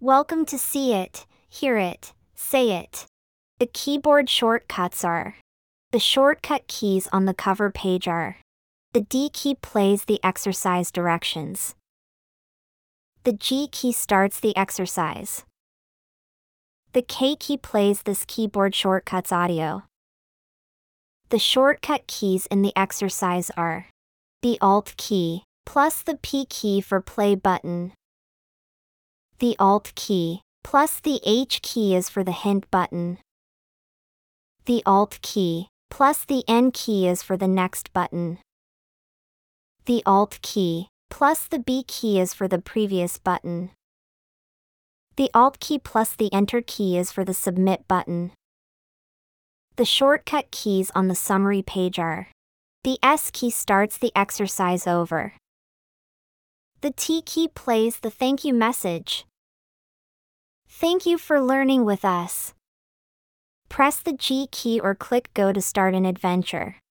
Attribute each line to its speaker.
Speaker 1: Welcome to See It, Hear It, Say It. The keyboard shortcuts are: the shortcut keys on the cover page are: the D key plays the exercise directions. The G key starts the exercise. The K key plays this keyboard shortcuts audio. The shortcut keys in the exercise are: the Alt key, plus the P key for play button. The Alt key, plus the H key is for the hint button. The Alt key, plus the N key is for the next button. The Alt key, plus the B key is for the previous button. The Alt key plus the Enter key is for the Submit button. The shortcut keys on the summary page are: the S key starts the exercise over. The T key plays the thank you message. Thank you for learning with us. Press the G key or click Go to start an adventure.